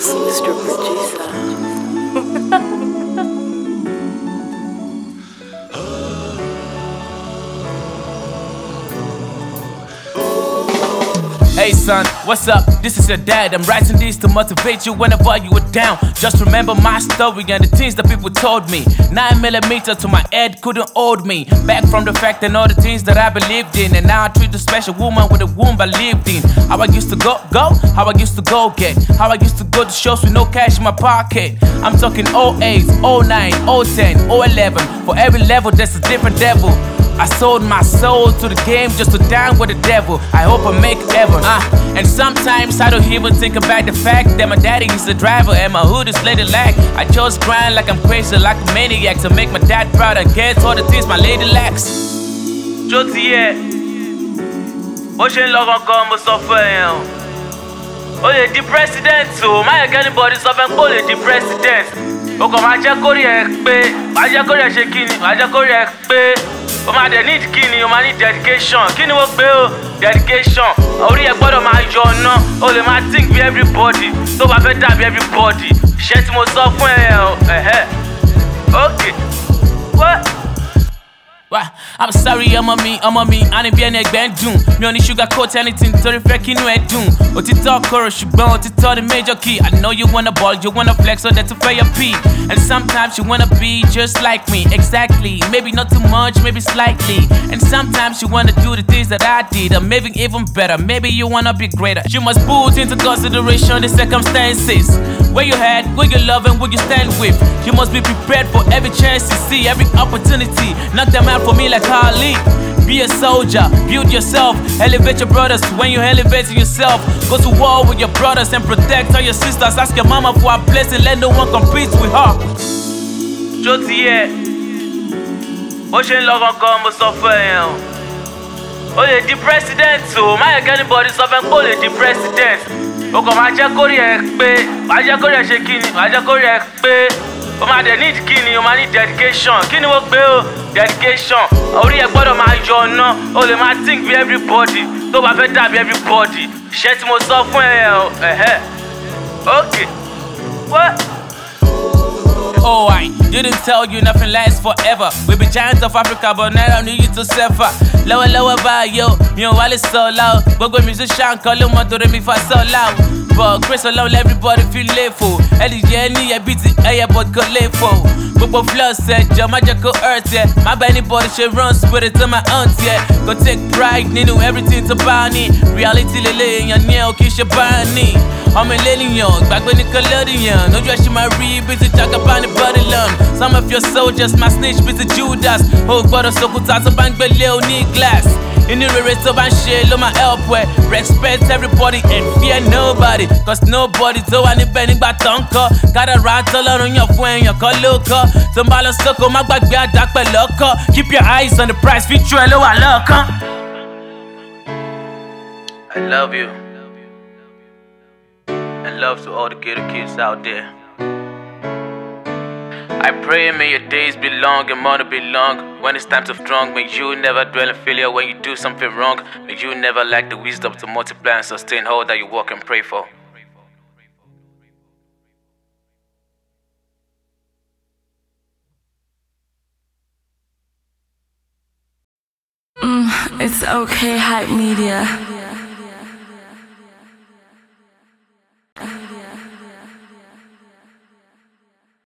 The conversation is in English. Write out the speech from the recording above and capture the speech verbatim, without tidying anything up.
Mix, Mister Producer. Hey son, what's up? This is your dad. I'm writing these to motivate you whenever you were down. Just remember my story and the things that people told me. Nine millimeter to my head couldn't hold me back from the fact and all the things that I believed in. And now I treat a special woman with a womb I lived in. How I used to go, go, how I used to go get. How I used to go to shows with no cash in my pocket. I'm talking oh eight, oh nine, oh ten, oh eleven. For every level there's a different devil. I sold my soul to the game just to dine with the devil. I hope I make heaven. Uh, and sometimes I don't even think about the fact that my daddy is the driver and my hood is lady lack. I just grind like I'm crazy, like a maniac, to make my dad proud and get all the things my lady lacks. Jotiye, bó ṣe ń lọ gangan mo sọ fún ẹ o. O lè di president o, má yẹ kí anybody sọ fún ẹ pé o lè di president. O kàn máa jẹ́ kórìí ẹ pé, máa jẹ́ kórìí ẹ ṣe kí ni, máa jẹ́ kórìí ẹ pé. O máa dẹ̀ need kíni, o máa need dedication. Kíni wọ́n gbé o? Dedication. Orí ẹ gbọ́dọ̀ máa yọ ọ̀nà. O lè máa think bí everybody. Tó bá fẹ́ dàbí everybody. Ṣé tí mo sọ fún ẹ o? Ẹ̀hẹ́. Okay. What? Wah, I'm sorry, ọmọ mi, ọmọ mi, àní bí ẹni ẹgbẹ́ ń dùn. Mi ò ní sugar coat anything torí fẹ́ kí inú ẹ dùn. Òtítọ́ korò ṣùgbọ́n òtítọ́ ni major key. I know you wanna ball, you wanna flex, so that's a fair pee. And sometimes you wanna be just like me, exactly. Maybe not too much, maybe slightly. And sometimes you wanna do the things that I did, or maybe even better. Maybe you wanna be greater. You must put into consideration the circumstances. Where you head, where you love, and where you stand with. You must be prepared for every chance you see, every opportunity. Knock them out for me like Ali. Be a soldier, build yourself, elevate your brothers. When you elevate yourself, go to war with your brothers and protect all your sisters. Ask your mama for a blessing, let no one compete with her. Jotiye, bó ṣe ń lọ gangan mo sọ fún ẹ o. O lè di president o, má yẹ kí anybody sọ fún ẹ pé o lè di president. O kàn máa jẹ́ kórìí ẹ pé, máa jẹ́ kórìí ẹ ṣe kíni, máa jẹ́ kórìí ẹ pé. O máa dẹ̀ need kíni, o máa need dedication. Kíni wọ́n gbé o? Dedication. Orí ẹ gbọ́dọ̀ máa yọ ọ̀nà. O lè máa think bí everybody. Tó bá fẹ́ dàbí everybody. Ṣé tí mo sọ fún ẹ o? Ẹ̀hẹ́. Okay. What? Oh, I didn't tell you nothing lasts forever. We be giants of Africa, but now I need you to suffer. Lower, lower by yo, you know, while it's so loud. Go musician, call him to me for so loud. But Chris alone, everybody feel layful. Eddie Jenny, a busy, a but go layful. Bobo Flow said, Jama Jacko Earth, yeah. My anybody should run spirit to my aunt, yeah. Go take pride, Nino, everything to Barney. Reality, Lele, and your nail, Kisha Barney. I'm a millennial, back when Nickelodeon. No dress, you my read, busy talk about the body lump. Some of your soldiers, my snitch, busy Judas. Oh, but a so good to bank, but Leo need glass. In the race of my shit, love my help way. Respect everybody and fear nobody. Cause nobody do anything but tonka. Gotta rattle on your phone, your call local. Somebody suck on my back, be a dark local. Keep your eyes on the price, feature low, I love, huh? I love you. And love to all the ghetto kids out there. I pray may your days be long and money be long. When it's time to strong, may you never dwell in failure when you do something wrong. May you never lack the wisdom to multiply and sustain all that you work and pray for. Mm, it's okay, Hype Media.